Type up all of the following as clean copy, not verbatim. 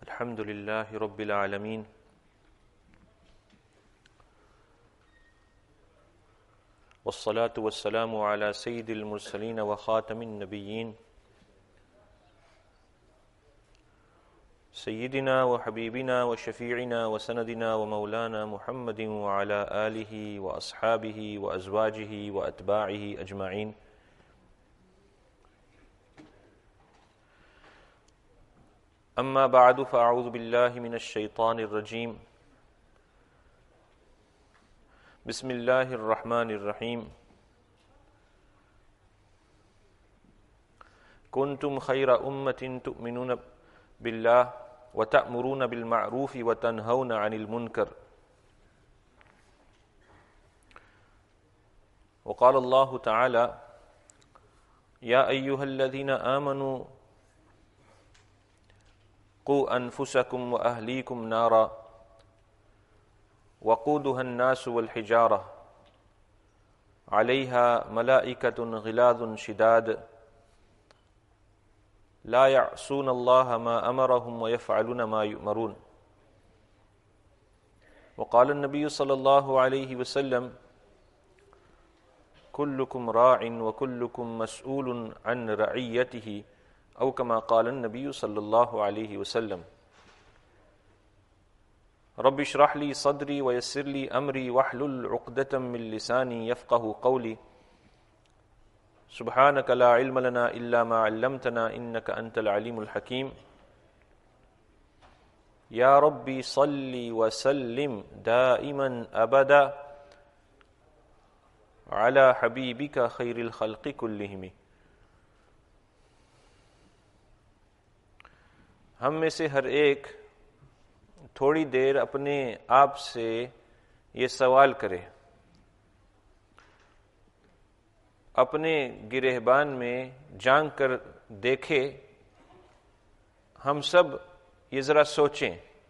الحمد لله رب العالمين والصلاة والسلام على سيد المرسلين وخاتم النبيين سيدنا وحبيبنا وشفيعنا وسندنا ومولانا محمد وعلى آله وأصحابه وأزواجه وأتباعه أجمعين. أما بعد فأعوذ بالله من الشيطان الرجيم. بسم الله الرحمن الرحيم. كنتم خير أمة تؤمنون بالله وتأمرون بالمعروف وتنهون عن المنكر. وقال الله تعالى: يا أيها الذين آمنوا قوا أنفسكم وأهليكم نارا وقودها الناس والحجارة عليها ملائكة غلاظ شداد لا يعصون الله ما أمرهم ويفعلون ما يؤمرون. وقال النبي صلى الله عليه وسلم: كلكم راع وكلكم مسؤول عن رعيته، او كما قال النبي صلی اللہ علیہ وسلم. رب اشرح لي صدري ويسر لي امري واحلل عقدة من لساني يفقهوا قولي. سبحانك لا علم لنا الا ما علمتنا انك انت العليم الحكيم. يا ربي صل وسلم دائما ابدا على حبيبك خير الخلق كلهم. ہم میں سے ہر ایک تھوڑی دیر اپنے آپ سے یہ سوال کرے، اپنے گریبان میں جھانک کر دیکھے. ہم سب یہ ذرا سوچیں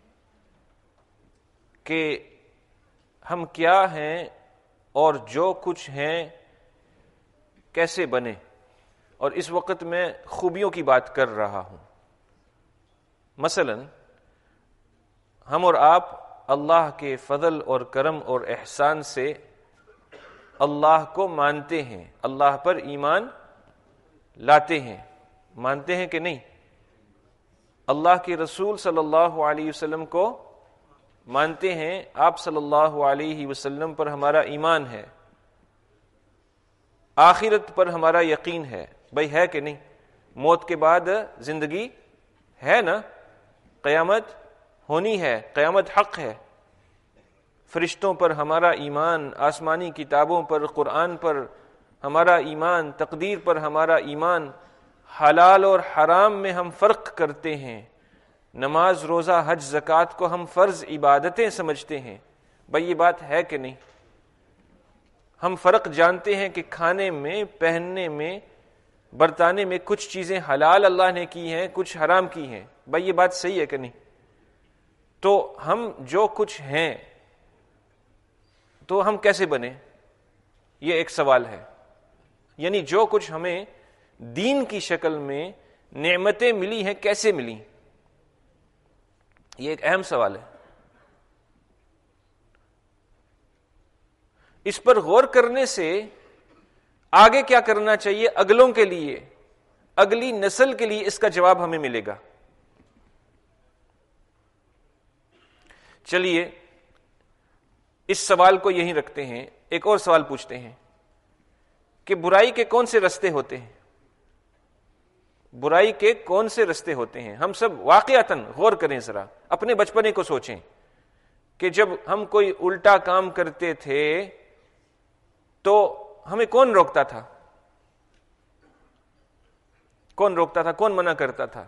کہ ہم کیا ہیں اور جو کچھ ہیں کیسے بنے. اور اس وقت میں خوبیوں کی بات کر رہا ہوں. مثلا ہم اور آپ اللہ کے فضل اور کرم اور احسان سے اللہ کو مانتے ہیں، اللہ پر ایمان لاتے ہیں. مانتے ہیں کہ نہیں؟ اللہ کے رسول صلی اللہ علیہ وسلم کو مانتے ہیں. آپ صلی اللہ علیہ وسلم پر ہمارا ایمان ہے. آخرت پر ہمارا یقین ہے. بھائی ہے کہ نہیں؟ موت کے بعد زندگی ہے نا؟ قیامت ہونی ہے، قیامت حق ہے. فرشتوں پر ہمارا ایمان، آسمانی کتابوں پر، قرآن پر ہمارا ایمان، تقدیر پر ہمارا ایمان. حلال اور حرام میں ہم فرق کرتے ہیں. نماز، روزہ، حج، زکوٰۃ کو ہم فرض عبادتیں سمجھتے ہیں. بھائی یہ بات ہے کہ نہیں؟ ہم فرق جانتے ہیں کہ کھانے میں، پہننے میں، برتانے میں کچھ چیزیں حلال اللہ نے کی ہیں، کچھ حرام کی ہیں. بھائی یہ بات صحیح ہے کہ نہیں؟ تو ہم جو کچھ ہیں تو ہم کیسے بنے؟ یہ ایک سوال ہے. یعنی جو کچھ ہمیں دین کی شکل میں نعمتیں ملی ہیں کیسے ملی؟ یہ ایک اہم سوال ہے. اس پر غور کرنے سے آگے کیا کرنا چاہیے اگلوں کے لیے، اگلی نسل کے لیے، اس کا جواب ہمیں ملے گا. چلیے اس سوال کو یہیں رکھتے ہیں. ایک اور سوال پوچھتے ہیں کہ برائی کے کون سے رستے ہوتے ہیں؟ برائی کے کون سے رستے ہوتے ہیں؟ ہم سب واقعتاً غور کریں، ذرا اپنے بچپنے کو سوچیں کہ جب ہم کوئی الٹا کام کرتے تھے تو ہمیں کون روکتا تھا؟ کون روکتا تھا؟ کون منع کرتا تھا؟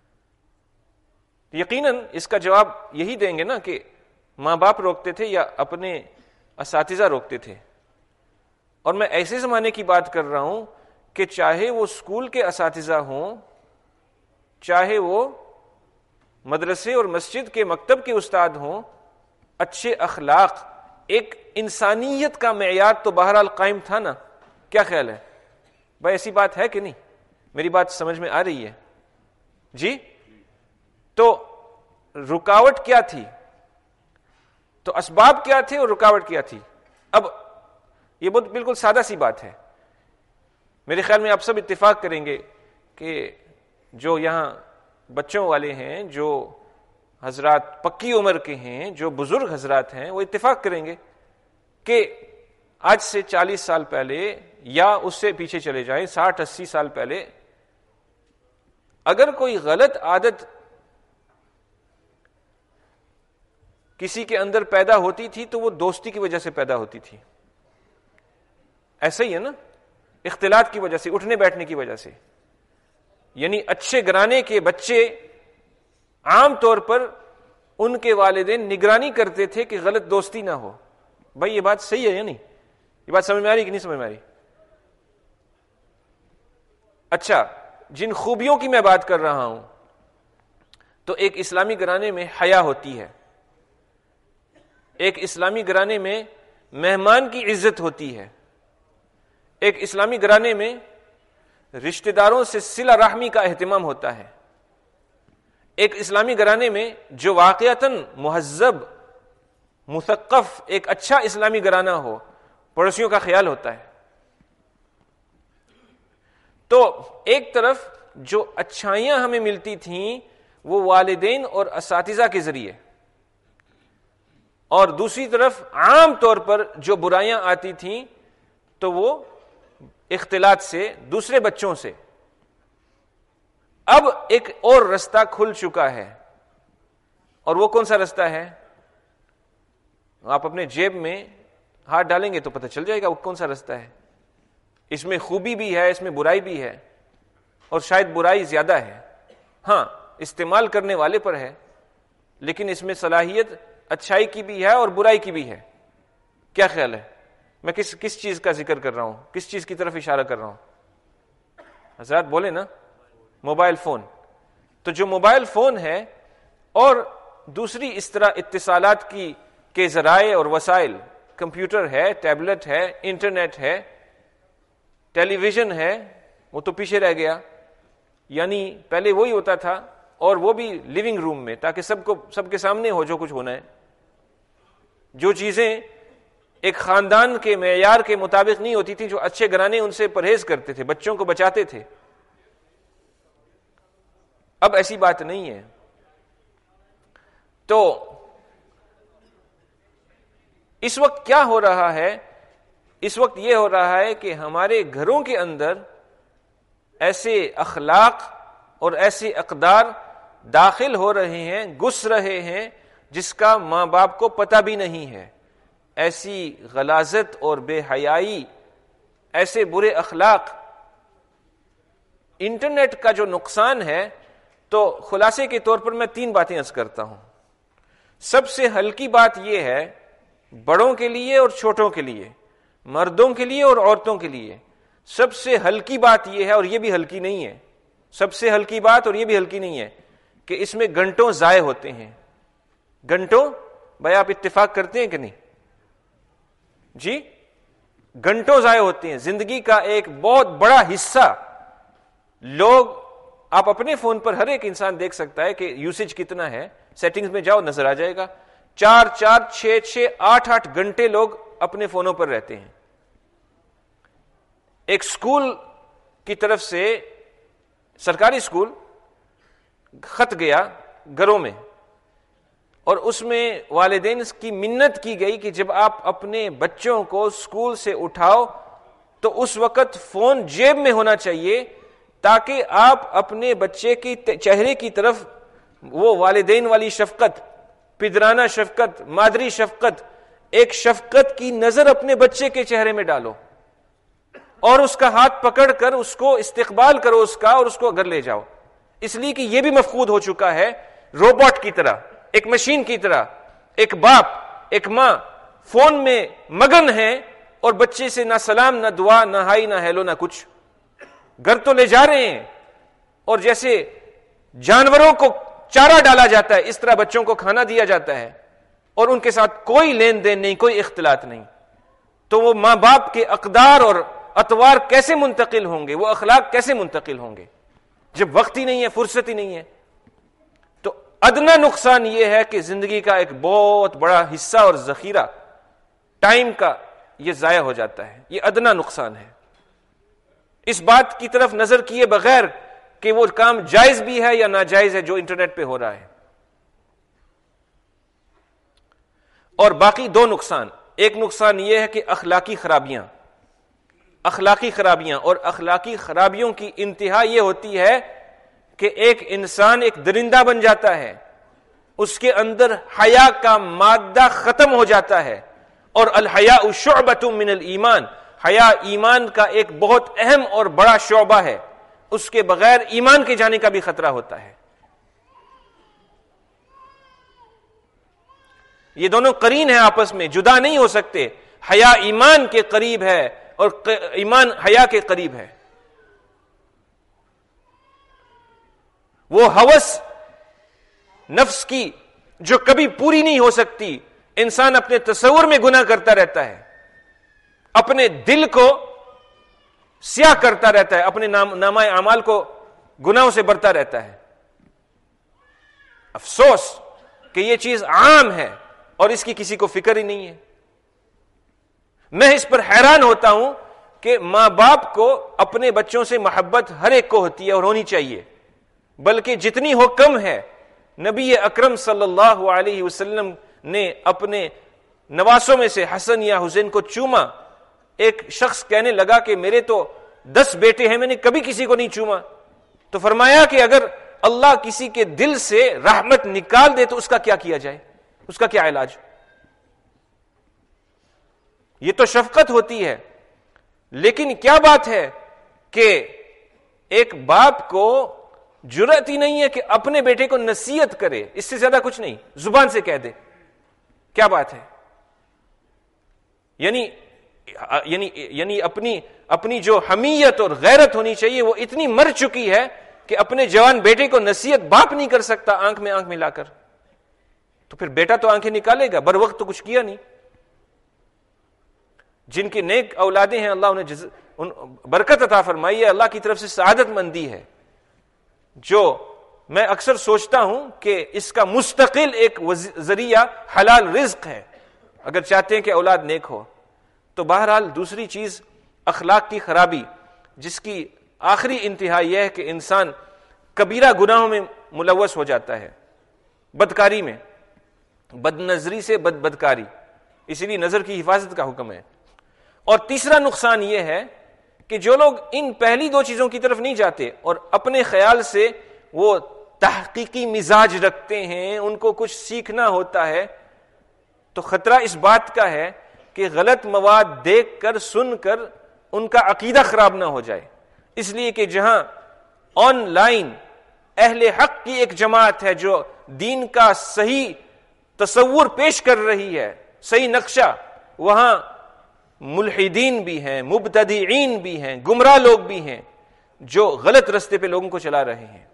یقیناً اس کا جواب یہی دیں گے نا کہ ماں باپ روکتے تھے یا اپنے اساتذہ روکتے تھے. اور میں ایسے زمانے کی بات کر رہا ہوں کہ چاہے وہ اسکول کے اساتذہ ہوں، چاہے وہ مدرسے اور مسجد کے مکتب کے استاد ہوں، اچھے اخلاق، ایک انسانیت کا معیار تو بہرحال قائم تھا نا. کیا خیال ہے بھائی؟ ایسی بات ہے کہ نہیں؟ میری بات سمجھ میں آ رہی ہے؟ جی. تو رکاوٹ کیا تھی؟ تو اسباب کیا تھے اور رکاوٹ کیا تھی؟ اب یہ بہت بالکل سادہ سی بات ہے، میرے خیال میں آپ سب اتفاق کریں گے کہ جو یہاں بچوں والے ہیں، جو حضرات پکی عمر کے ہیں، جو بزرگ حضرات ہیں، وہ اتفاق کریں گے کہ آج سے 40 سال پہلے یا اس سے پیچھے چلے جائیں 60-80 سال پہلے، اگر کوئی غلط عادت کسی کے اندر پیدا ہوتی تھی تو وہ دوستی کی وجہ سے پیدا ہوتی تھی. ایسا ہی ہے نا، اختلاط کی وجہ سے، اٹھنے بیٹھنے کی وجہ سے. یعنی اچھے گھرانے کے بچے عام طور پر ان کے والدین نگرانی کرتے تھے کہ غلط دوستی نہ ہو. بھائی یہ بات صحیح ہے یا نہیں؟ یہ بات سمجھ میں آ رہی کہ نہیں سمجھ میں آ رہی؟ اچھا، جن خوبیوں کی میں بات کر رہا ہوں، تو ایک اسلامی گھرانے میں حیا ہوتی ہے، ایک اسلامی گھرانے میں مہمان کی عزت ہوتی ہے، ایک اسلامی گھرانے میں رشتہ داروں سے صلہ رحمی کا اہتمام ہوتا ہے، ایک اسلامی گھرانے میں جو واقعتاً مہذب مثقف ایک اچھا اسلامی گھرانہ ہو، پڑوسیوں کا خیال ہوتا ہے. تو ایک طرف جو اچھائیاں ہمیں ملتی تھیں وہ والدین اور اساتذہ کے ذریعے، اور دوسری طرف عام طور پر جو برائیاں آتی تھیں تو وہ اختلاط سے، دوسرے بچوں سے. اب ایک اور رستہ کھل چکا ہے، اور وہ کون سا رستہ ہے؟ آپ اپنے جیب میں ہاتھ ڈالیں گے تو پتہ چل جائے گا وہ کون سا رستہ ہے. اس میں خوبی بھی ہے، اس میں برائی بھی ہے، اور شاید برائی زیادہ ہے. ہاں، استعمال کرنے والے پر ہے، لیکن اس میں صلاحیت اچھائی کی بھی ہے اور برائی کی بھی ہے. کیا خیال ہے؟ میں کس چیز کا ذکر کر رہا ہوں، کس چیز کی طرف اشارہ کر رہا ہوں؟ حضرات بولے نا، موبائل فون. تو جو موبائل فون ہے اور دوسری اس طرح اتصالات کے ذرائع اور وسائل، کمپیوٹر ہے، ٹیبلٹ ہے، انٹرنیٹ ہے، ٹیلی ویژن ہے، وہ تو پیچھے رہ گیا. یعنی پہلے وہی ہوتا تھا، اور وہ بھی لیونگ روم میں، تاکہ سب کے سامنے ہو جو کچھ ہونا ہے. جو چیزیں ایک خاندان کے معیار کے مطابق نہیں ہوتی تھی، جو اچھے گھرانے ان سے پرہیز کرتے تھے، بچوں کو بچاتے تھے، اب ایسی بات نہیں ہے. تو اس وقت کیا ہو رہا ہے؟ اس وقت یہ ہو رہا ہے کہ ہمارے گھروں کے اندر ایسے اخلاق اور ایسے اقدار داخل ہو رہے ہیں، گھس رہے ہیں، جس کا ماں باپ کو پتہ بھی نہیں ہے. ایسی غلاظت اور بے حیائی، ایسے برے اخلاق. انٹرنیٹ کا جو نقصان ہے، تو خلاصے کے طور پر میں 3 باتیں عرض کرتا ہوں. سب سے ہلکی بات یہ ہے، بڑوں کے لیے اور چھوٹوں کے لیے، مردوں کے لیے اور عورتوں کے لیے، سب سے ہلکی بات یہ ہے، اور یہ بھی ہلکی نہیں ہے، سب سے ہلکی بات اور یہ بھی ہلکی نہیں ہے، کہ اس میں گھنٹوں ضائع ہوتے ہیں. گھنٹوں، بھائی آپ اتفاق کرتے ہیں کہ نہیں؟ جی، گھنٹوں ضائع ہوتے ہیں. زندگی کا ایک بہت بڑا حصہ لوگ، آپ اپنے فون پر ہر ایک انسان دیکھ سکتا ہے کہ یوسیج کتنا ہے، سیٹنگز میں جاؤ نظر آ جائے گا. 4 6 8 گھنٹے لوگ اپنے فونوں پر رہتے ہیں. ایک سکول کی طرف سے، سرکاری سکول، خط گیا گھروں میں، اور اس میں والدین کی منت کی گئی کہ جب آپ اپنے بچوں کو سکول سے اٹھاؤ تو اس وقت فون جیب میں ہونا چاہیے، تاکہ آپ اپنے بچے کی چہرے کی طرف وہ والدین والی شفقت، پدرانہ شفقت، مادری شفقت، ایک شفقت کی نظر اپنے بچے کے چہرے میں ڈالو، اور اس کا ہاتھ پکڑ کر اس کو استقبال کرو اس کا، اور اس کو گھر لے جاؤ. اس لیے کہ یہ بھی مفقود ہو چکا ہے. روبوٹ کی طرح، ایک مشین کی طرح، ایک باپ، ایک ماں فون میں مگن ہے، اور بچے سے نہ سلام، نہ دعا، نہ ہائی، نہ ہیلو، نہ کچھ. گھر تو لے جا رہے ہیں، اور جیسے جانوروں کو چارہ ڈالا جاتا ہے اس طرح بچوں کو کھانا دیا جاتا ہے، اور ان کے ساتھ کوئی لین دین نہیں، کوئی اختلاط نہیں. تو وہ ماں باپ کے اقدار اور اطوار کیسے منتقل ہوں گے، وہ اخلاق کیسے منتقل ہوں گے، جب وقت ہی نہیں ہے، فرصت ہی نہیں ہے. تو ادنا نقصان یہ ہے کہ زندگی کا ایک بہت بڑا حصہ اور ذخیرہ ٹائم کا یہ ضائع ہو جاتا ہے. یہ ادنا نقصان ہے. اس بات کی طرف نظر کیے بغیر کہ وہ کام جائز بھی ہے یا ناجائز ہے جو انٹرنیٹ پہ ہو رہا ہے. اور باقی دو نقصان. ایک نقصان یہ ہے کہ اخلاقی خرابیاں اور اخلاقی خرابیوں کی انتہا یہ ہوتی ہے کہ ایک انسان ایک درندہ بن جاتا ہے, اس کے اندر حیا کا مادہ ختم ہو جاتا ہے. اور الحیاء شعبۃ من الایمان, حیا ایمان کا ایک بہت اہم اور بڑا شعبہ ہے, اس کے بغیر ایمان کے جانے کا بھی خطرہ ہوتا ہے. یہ دونوں قرین ہیں, آپس میں جدا نہیں ہو سکتے. حیا ایمان کے قریب ہے اور ایمان حیا کے قریب ہے. وہ ہوس نفس کی جو کبھی پوری نہیں ہو سکتی, انسان اپنے تصور میں گناہ کرتا رہتا ہے, اپنے دل کو سیاہ کرتا رہتا ہے, اپنے نامہ اعمال کو گناہوں سے بھرتا رہتا ہے. افسوس کہ یہ چیز عام ہے اور اس کی کسی کو فکر ہی نہیں ہے. میں اس پر حیران ہوتا ہوں کہ ماں باپ کو اپنے بچوں سے محبت ہر ایک کو ہوتی ہے اور ہونی چاہیے, بلکہ جتنی ہو کم ہے. نبی اکرم صلی اللہ علیہ وسلم نے اپنے نواسوں میں سے حسن یا حسین کو چوما. ایک شخص کہنے لگا کہ میرے تو 10 بیٹے ہیں, میں نے کبھی کسی کو نہیں چوما. تو فرمایا کہ اگر اللہ کسی کے دل سے رحمت نکال دے تو اس کا کیا کیا جائے, اس کا کیا علاج؟ یہ تو شفقت ہوتی ہے. لیکن کیا بات ہے کہ ایک باپ کو جرأت ہی نہیں ہے کہ اپنے بیٹے کو نصیحت کرے, اس سے زیادہ کچھ نہیں, زبان سے کہہ دے. کیا بات ہے؟ یعنی اپنی جو حمیت اور غیرت ہونی چاہیے وہ اتنی مر چکی ہے کہ اپنے جوان بیٹے کو نصیحت باپ نہیں کر سکتا آنکھ میں آنکھ ملا کر. تو پھر بیٹا تو آنکھیں نکالے گا, بر وقت تو کچھ کیا نہیں. جن کی نیک اولادیں ہیں اللہ انہیں برکت عطا فرمائی ہے, اللہ کی طرف سے سعادت مندی ہے. جو میں اکثر سوچتا ہوں کہ اس کا مستقل ایک ذریعہ حلال رزق ہے اگر چاہتے ہیں کہ اولاد نیک ہو. تو بہرحال دوسری چیز اخلاق کی خرابی, جس کی آخری انتہا یہ ہے کہ انسان کبیرہ گناہوں میں ملوث ہو جاتا ہے, بدکاری میں, بد نظری سے بدکاری. اسی لیے نظر کی حفاظت کا حکم ہے. اور تیسرا نقصان یہ ہے کہ جو لوگ ان پہلی دو چیزوں کی طرف نہیں جاتے اور اپنے خیال سے وہ تحقیقی مزاج رکھتے ہیں, ان کو کچھ سیکھنا ہوتا ہے, تو خطرہ اس بات کا ہے کہ غلط مواد دیکھ کر سن کر ان کا عقیدہ خراب نہ ہو جائے. اس لیے کہ جہاں آن لائن اہل حق کی ایک جماعت ہے جو دین کا صحیح تصور پیش کر رہی ہے, صحیح نقشہ, وہاں ملحدین بھی ہیں, مبتدعین بھی ہیں, گمراہ لوگ بھی ہیں جو غلط رستے پہ لوگوں کو چلا رہے ہیں.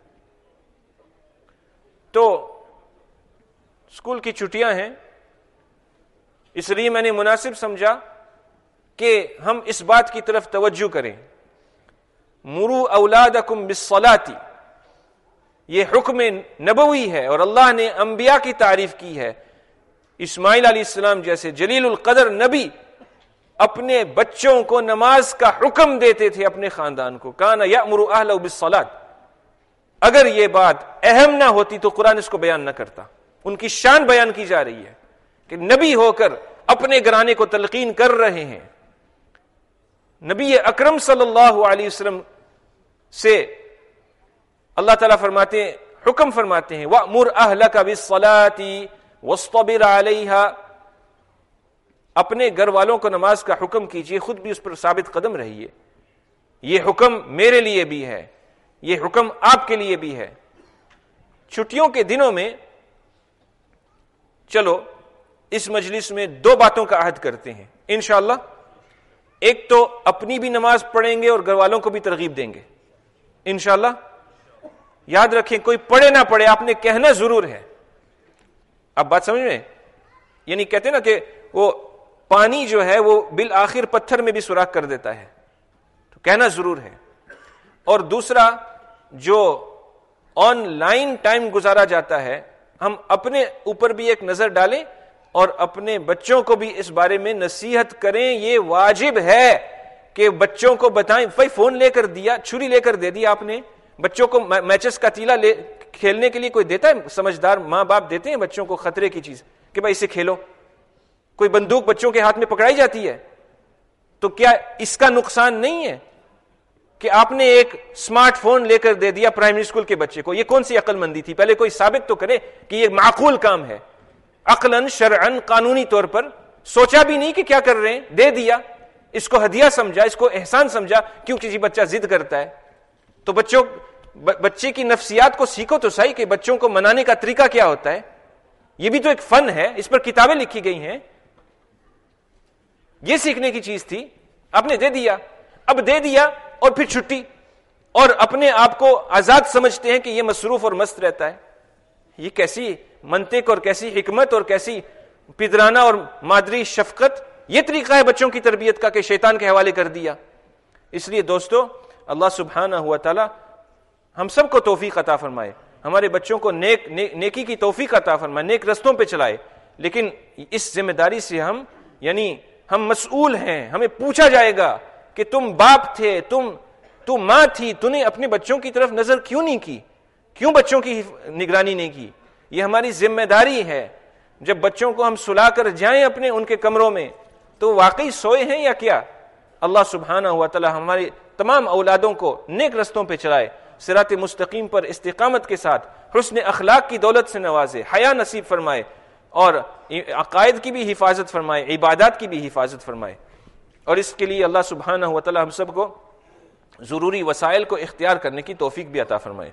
تو اسکول کی چھٹیاں ہیں, اس لیے میں نے مناسب سمجھا کہ ہم اس بات کی طرف توجہ کریں. مروا اولادکم بالصلاۃ, یہ حکم نبوی ہے اور اللہ نے انبیاء کی تعریف کی ہے. اسماعیل علیہ السلام جیسے جلیل القدر نبی اپنے بچوں کو نماز کا حکم دیتے تھے, اپنے خاندان کو. کان یأمر اہلہ بالصلاۃ. اگر یہ بات اہم نہ ہوتی تو قرآن اس کو بیان نہ کرتا. ان کی شان بیان کی جا رہی ہے کہ نبی ہو کر اپنے گھرانے کو تلقین کر رہے ہیں. نبی اکرم صلی اللہ علیہ وسلم سے اللہ تعالیٰ فرماتے ہیں, حکم فرماتے ہیں, وَأْمُرْ أَهْلَكَ بِالصَّلَاةِ وَاصْطَبِرْ عَلَيْهَا. اپنے گھر والوں کو نماز کا حکم کیجئے, خود بھی اس پر ثابت قدم رہیے. یہ حکم میرے لیے بھی ہے, یہ حکم آپ کے لیے بھی ہے. چھٹیوں کے دنوں میں چلو اس مجلس میں 2 باتوں کا عہد کرتے ہیں انشاءاللہ. ایک تو اپنی بھی نماز پڑھیں گے اور گھر والوں کو بھی ترغیب دیں گے انشاءاللہ. یاد رکھیں, کوئی پڑھے نہ پڑھے آپ نے کہنا ضرور ہے. آپ بات سمجھ میں, یعنی کہتے ہیں نا کہ وہ پانی جو ہے وہ بالآخر پتھر میں بھی سوراخ کر دیتا ہے, تو کہنا ضرور ہے. اور دوسرا, جو آن لائن ٹائم گزارا جاتا ہے हम अपने ऊपर भी एक नजर डालें और अपने बच्चों को भी इस बारे में नसीहत करें। ये वाजिब है कि बच्चों को बताएं। भाई फोन लेकर दिया, छुरी लेकर दे दिया आपने, बच्चों को मैचेस का तीला खेलने के लिए कोई देता है? समझदार माँ बाप देते हैं बच्चों को खतरे की चीज कि भाई इसे खेलो। कोई बंदूक बच्चों के हाथ में पकड़ाई जाती है, तो क्या इसका नुकसान नहीं है कि आपने एक स्मार्टफोन लेकर दे दिया प्राइमरी स्कूल के बच्चे को? ये कौन सी अक्लमंदी थी? पहले कोई साबित तो करे कि ये माकूल काम है, अक्लन शरअन कानूनी तौर पर। सोचा भी नहीं कि क्या कर रहे हैं, दे दिया, इसको हदिया समझा, इसको एहसान समझा। क्यों? किसी बच्चा जिद करता है तो बच्चे की नफ्सियात को सीखो तो सही कि बच्चों को मनाने का तरीका क्या होता है। ये भी तो एक फन है, इस पर किताबें लिखी गई हैं। ये सीखने की चीज थी, आपने दे दिया। अब दे दिया और फिर छुट्टी, और अपने आप को आजाद समझते हैं कि ये मसरूफ और मस्त रहता है। ये कैसी मंतिक और कैसी हिकमत और कैसी पिदराना और मादरी शफकत, ये तरीका है बच्चों की तरबियत का कि शैतान के हवाले कर दिया। इसलिए दोस्तों, अल्लाह सुब्हानहू व तआला हम सबको तौफीक अता फरमाए, हमारे बच्चों को नेकी की तौफीक अता फरमाए, नेक रस्तों पे चलाए। लेकिन इस जिम्मेदारी से हम मसऊल हैं, हमें पूछा जाएगा कि तुम बाप थे, तुम मां थी, तूने अपने बच्चों की तरफ नजर क्यों नहीं की, क्यों बच्चों की निगरानी नहीं की? ये हमारी जिम्मेदारी है। जब बच्चों को हम सुलाकर जाएं अपने उनके कमरों में, तो वाकई सोए हैं या क्या? अल्लाह सुब्हानहू व तआला हमारे तमाम औलादों को नेक रस्तों पे चलाए, सिरात मुस्तकीम पर इस्तिकामत के साथ हुस्न अखलाक की दौलत से नवाजे, हया नसीब फरमाए, और अकायद की भी हिफाजत फरमाए, इबादत की भी हिफाजत फरमाए। और इसके लिए अल्लाह सुब्हानहू व तआला हम सबको जरूरी वसाइल को इख्तियार करने की तौफीक भी अता फरमाए।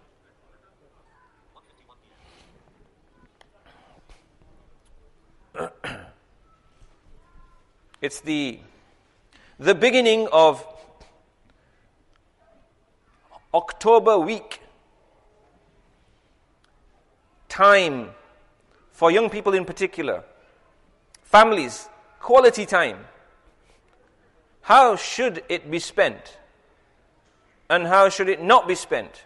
It's the beginning of October week, time for young people in particular, families, quality time. How should it be spent and how should it not be spent?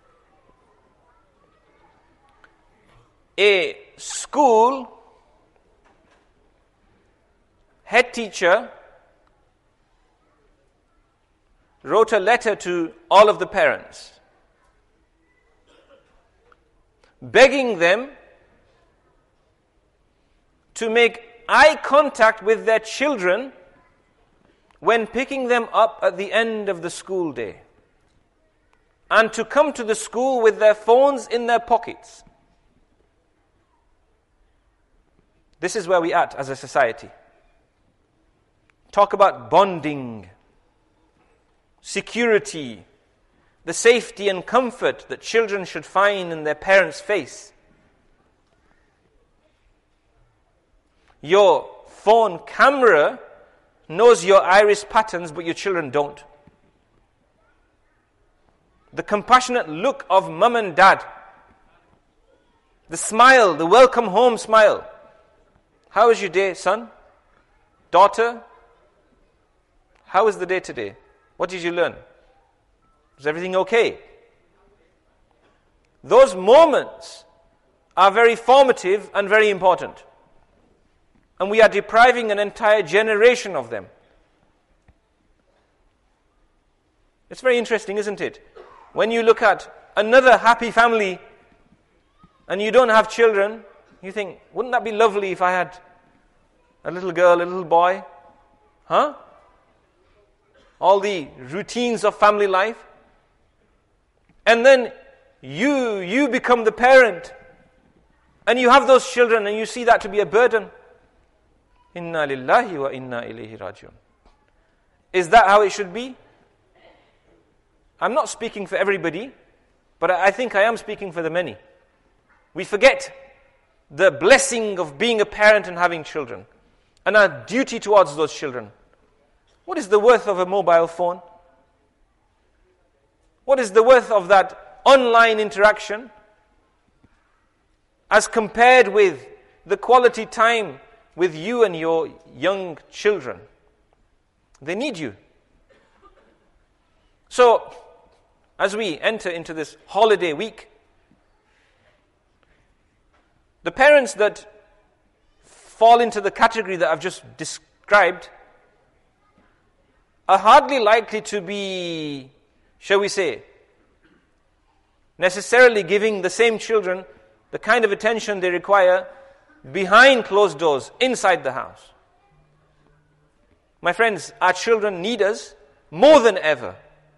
A school head teacher wrote a letter to all of the parents, begging them to make eye contact with their children when picking them up at the end of the school day, and to come to the school with their phones in their pockets. This is where we are at as a society. Talk about bonding, security, the safety and comfort that children should find in their parents' face. Your phone camera knows your iris patterns, but your children don't. The compassionate look of mum and dad, the smile, the welcome home smile. How was your day, son? Daughter? How was the day today? What did you learn? Was everything okay? Those moments are very formative and very important. And we are depriving an entire generation of them. It's very interesting, isn't it? When you look at another happy family and you don't have children, you think, wouldn't that be lovely if I had a little girl, a little boy? Huh? All the routines of family life. And then you become the parent and you have those children and you see that to be a burden. Inna lillahi wa inna ilayhi rajiun. Is that how it should be? I'm not speaking for everybody, but I think I am speaking for the many. We forget the blessing of being a parent and having children, and our duty towards those children. What is the worth of a mobile phone? What is the worth of that online interaction as compared with the quality time with you and your young children? They need you. So, as we enter into this holiday week, The parents that fall into the category that I've just described are hardly likely to be, shall we say, necessarily giving the same children the kind of attention they require behind closed doors, inside the house. My friends, our children need us more than ever.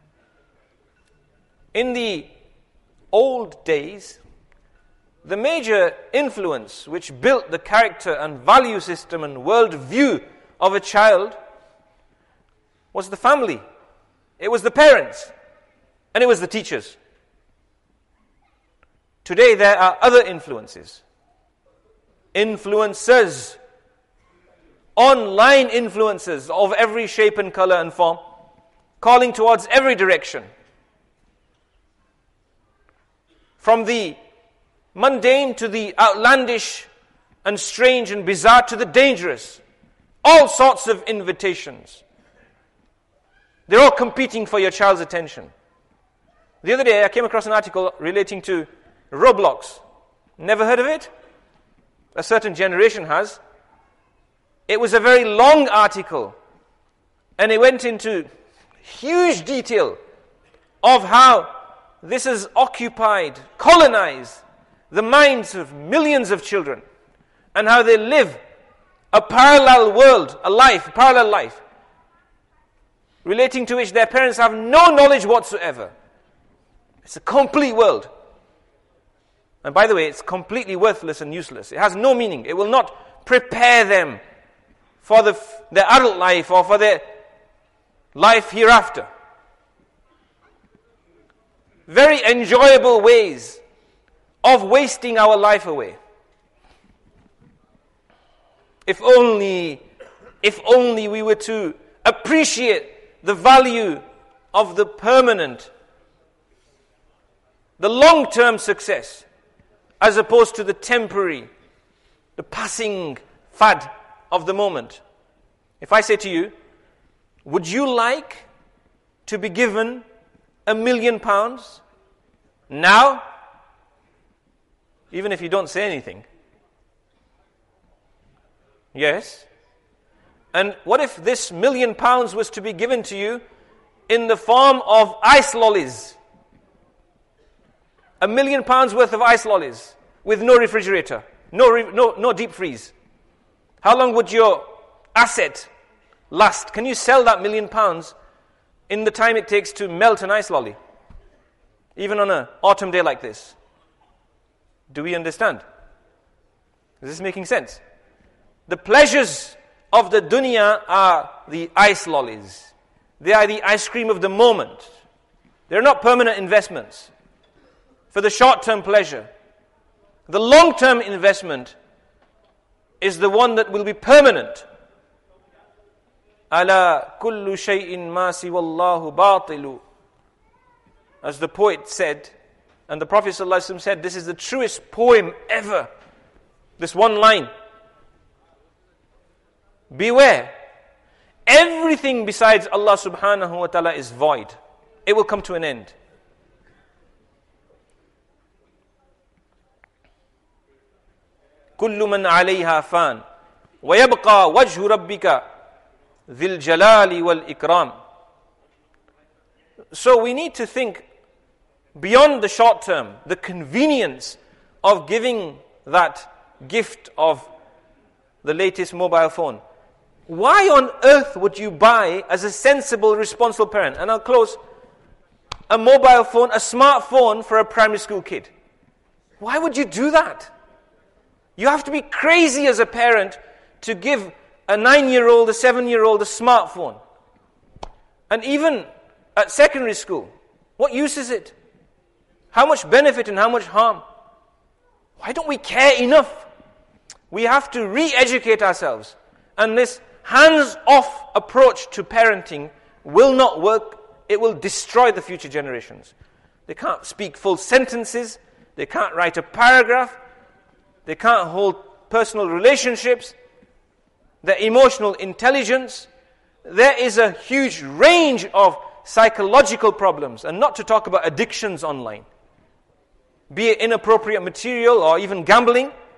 In the old days, the major influence which built the character and value system and world view of a child was the family. It was the parents. And it was the teachers. Today there are other influences. Influencers. Online influencers of every shape and color and form, calling towards every direction. From the mundane to the outlandish and strange and bizarre to the dangerous. All sorts of invitations. They're all competing for your child's attention. The other day I came across an article relating to Roblox. Never heard of it? A certain generation has. It was a very long article, and it went into huge detail of how this has occupied, colonized the minds of millions of children, and how they live a parallel world, a parallel life, relating to which their parents have no knowledge whatsoever. It's a complete world. And by the way, it's completely worthless and useless. It has no meaning. It will not prepare them for their adult life or for their life hereafter. Very enjoyable ways of wasting our life away. If only we were to appreciate the value of the permanent, the long-term success, as opposed to the temporary, the passing fad of the moment. If I say to you, would you like to be given £1 million now? Even if you don't say anything. Yes. And what if this £1 million was to be given to you in the form of ice lollies? £1 million worth of ice lollies with no refrigerator, no deep freeze. How long would your asset last? Can you sell that £1 million in the time it takes to melt an ice lolly? Even on an autumn day like this. Do we understand? Is this making sense? The pleasures of the dunya are the ice lollies. They are the ice cream of the moment. They're not permanent investments for the short-term pleasure. The long-term investment is the one that will be permanent. Ala kullu shay'in ma siwallahu batilu. As the poet said, and the Prophet ﷺ said, this is the truest poem ever. This one line. Beware. Everything besides Allah subhanahu wa ta'ala is void. It will come to an end. كل من عليها فان ويبقى وجه ربك ذي الجلال والإكرام. So we need to think beyond the short term, the convenience of giving that gift of the latest mobile phone. Why on earth would you buy, as a sensible, responsible parent, and I'll close, a mobile phone, a smartphone for a primary school kid? Why would you do that? You have to be crazy as a parent to give a 9-year-old, a 7-year-old a smartphone. And even at secondary school, what use is it? How much benefit and how much harm? Why don't we care enough? We have to re-educate ourselves. And this hands-off approach to parenting will not work. It will destroy the future generations. They can't speak full sentences. They can't write a paragraph. They can't hold personal relationships. Their emotional intelligence. There is a huge range of psychological problems, and not to talk about addictions online. Be it inappropriate material or even gambling,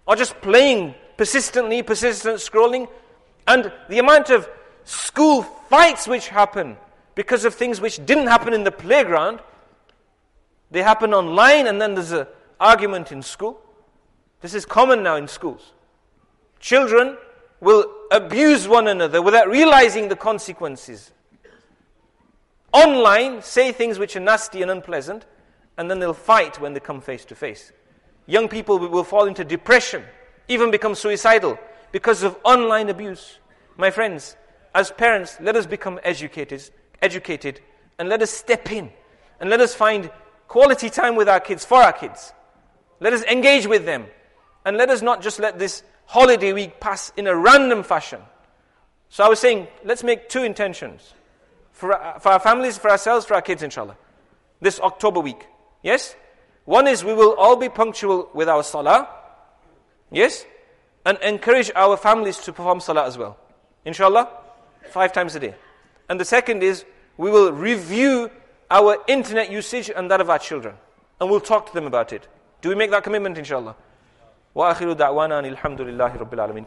or just playing persistent scrolling, and the amount of school fights which happen because of things which didn't happen in the playground, they happen online, and then there's an argument in school. This is common now in schools. Children will abuse one another without realizing the consequences. Online, say things which are nasty and unpleasant, and then they'll fight when they come face to face. Young people will fall into depression, even become suicidal because of online abuse. My friends, as parents, let us become educated, and let us step in, and let us find quality time with our kids, for our kids. Let us engage with them, and let us not just let this holiday week pass in a random fashion. So I was saying, let's make two intentions. For our families, for ourselves, for our kids, inshallah. This October week. Yes? One is we will all be punctual with our salah. Yes? And encourage our families to perform salah as well. Inshallah, 5 times a day. And the second is we will review our internet usage and that of our children. And we'll talk to them about it. Do we make that commitment, inshallah? Wa akhiru da'wana alhamdulillahi rabbil alamin.